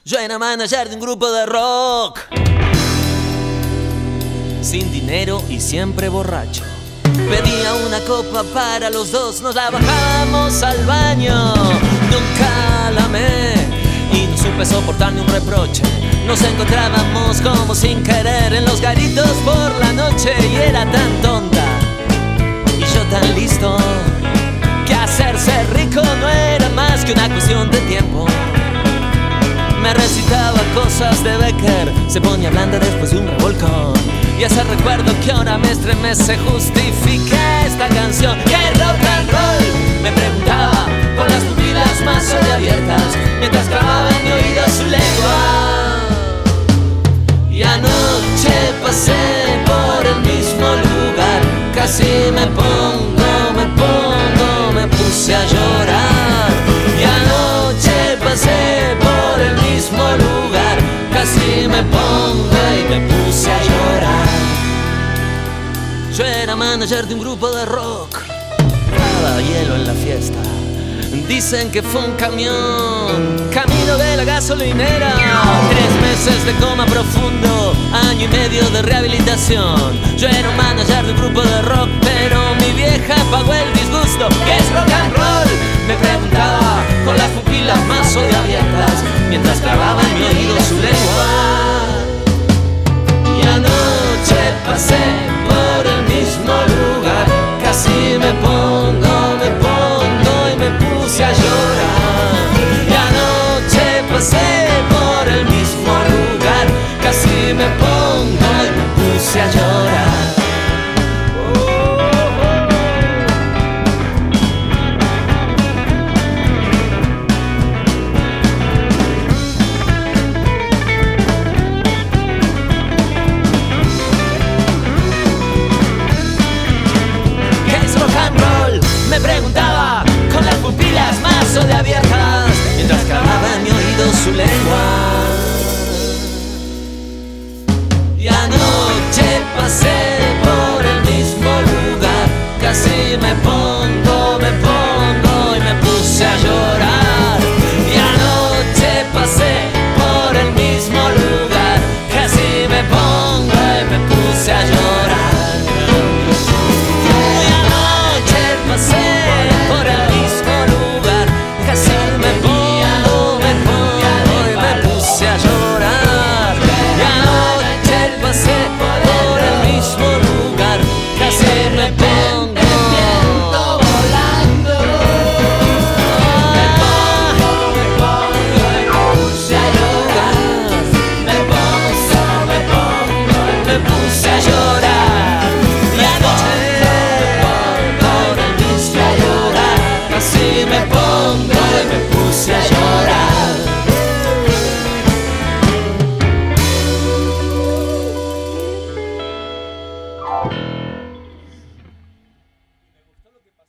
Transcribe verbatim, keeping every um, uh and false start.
Yo era manager de un grupo de rock, sin dinero y siempre borracho. Pedía una copa para los dos, nos la bajábamos al baño. Nunca la amé y no supe soportarme un reproche. Nos encontrábamos como sin querer en los garitos por la noche. Y era tan tonta y yo tan listo que hacerse rico no era más que una cuestión de tiempo. Me recitaba cosas de Becker, se ponía blanda después de un revolcón. Y ese recuerdo que ahora me estremece justifica esta canción. ¿Qué rock and roll? Me preguntaba con las pupilas más abiertas, mientras clavaba en mi oído su lengua. Y anoche pasé por el mismo lugar, casi me pongo, me pongo, me puse a llorar. Y anoche pasé por el mismo lugar, casi me pongo y me puse a llorar. Yo era manager de un grupo de rock, daba hielo en la fiesta. Dicen que fue un camión, camino de la gasolinera. Tres meses de coma profundo, año y medio de rehabilitación. Yo era un manager de un grupo de rock, pero mi vieja pagó el disgusto. ¿Qué es rock and roll? Me preguntaba con las pupilas más abiertas, mientras clavaba en mi oído su lengua. Y anoche pasé por el mismo lugar, casi me pongo, me pongo y me puse a llorar. Y anoche pasé por el mismo lugar, casi me pongo y me puse a llorar. Me preguntaba con las pupilas más o de abiertas, mientras clavaba en mi oído su lengua. Y anoche pasé por el mismo lugar, casi me pongo, me pongo y me puse a llorar. Y anoche pasé por el mismo lugar, casi me pongo y me puse a llorar. Pasé por el mismo lugar, casi me pongo, me pongo y me puse a llorar. Y anoche pasé por el mismo lugar, casi me pongo. El viento volando, me pongo, me pongo y me puse a llorar. Me pongo, me pongo y me puse a llorar.